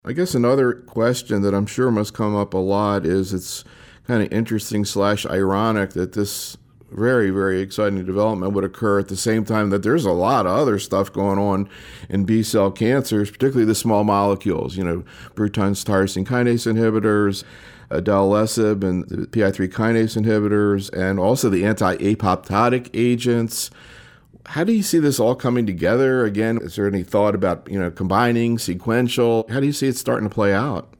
I guess another question that I'm sure must come up a lot is it's kind of interesting / ironic that this very, very exciting development would occur at the same time that there's a lot of other stuff going on in B cell cancers, particularly the small molecules, Bruton's tyrosine kinase inhibitors, dalesib and the PI3 kinase inhibitors, and also the anti-apoptotic agents. How do you see this all coming together? Again, is there any thought about, combining, sequential? How do you see it starting to play out?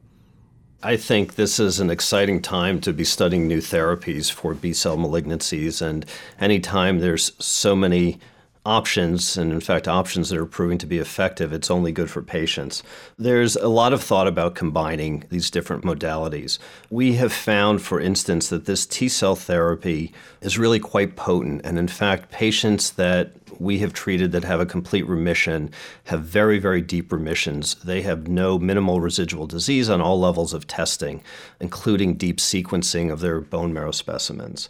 I think this is an exciting time to be studying new therapies for B-cell malignancies, and anytime there's so many options, and in fact options that are proving to be effective, it's only good for patients. There's a lot of thought about combining these different modalities. We have found, for instance, that this T-cell therapy is really quite potent, and in fact patients that we have treated that have a complete remission have very, very deep remissions. They have no minimal residual disease on all levels of testing, including deep sequencing of their bone marrow specimens.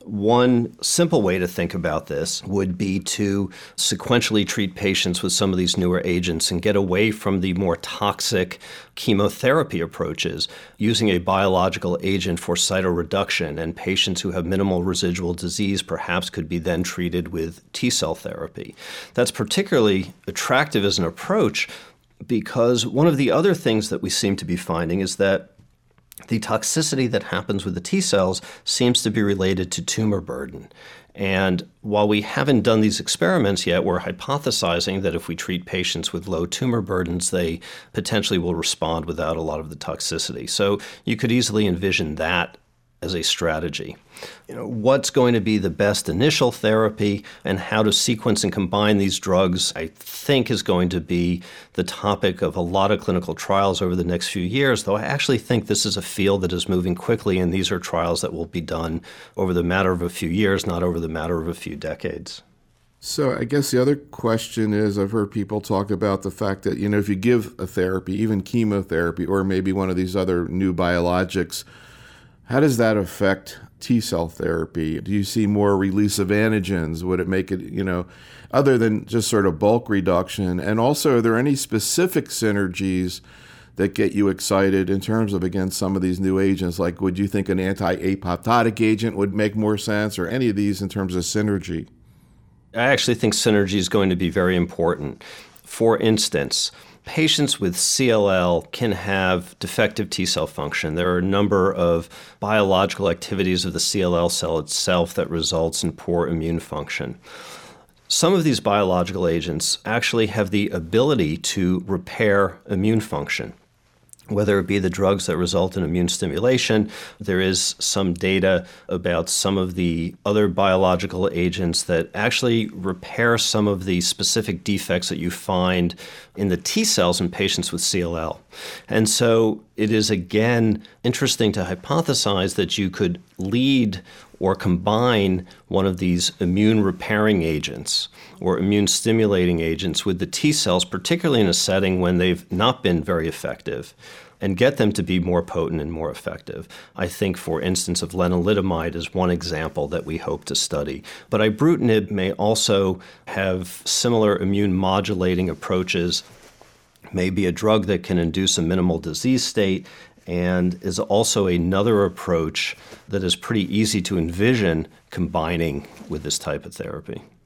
One simple way to think about this would be to sequentially treat patients with some of these newer agents and get away from the more toxic chemotherapy approaches, using a biological agent for cytoreduction, and patients who have minimal residual disease perhaps could be then treated with T-cell therapy. That's particularly attractive as an approach because one of the other things that we seem to be finding is that the toxicity that happens with the T cells seems to be related to tumor burden. And while we haven't done these experiments yet, we're hypothesizing that if we treat patients with low tumor burdens, they potentially will respond without a lot of the toxicity. So you could easily envision that as a strategy. What's going to be the best initial therapy and how to sequence and combine these drugs, I think, is going to be the topic of a lot of clinical trials over the next few years, though I actually think this is a field that is moving quickly, and these are trials that will be done over the matter of a few years, not over the matter of a few decades. So I guess the other question is, I've heard people talk about the fact that, if you give a therapy, even chemotherapy, or maybe one of these other new biologics, how does that affect T-cell therapy? Do you see more release of antigens? Would it make it, other than just sort of bulk reduction? And also, are there any specific synergies that get you excited in terms of, again, some of these new agents? Like, would you think an anti-apoptotic agent would make more sense, or any of these in terms of synergy? I actually think synergy is going to be very important. For instance, patients with CLL can have defective T-cell function. There are a number of biological activities of the CLL cell itself that results in poor immune function. Some of these biological agents actually have the ability to repair immune function, whether it be the drugs that result in immune stimulation. There is some data about some of the other biological agents that actually repair some of the specific defects that you find in the T cells in patients with CLL. And so it is, again, interesting to hypothesize that you could lead or combine one of these immune repairing agents or immune stimulating agents with the T cells, particularly in a setting when they've not been very effective, and get them to be more potent and more effective. I think, for instance, of lenalidomide is one example that we hope to study. But ibrutinib may also have similar immune modulating approaches, may be a drug that can induce a minimal disease state, and is also another approach that is pretty easy to envision combining with this type of therapy.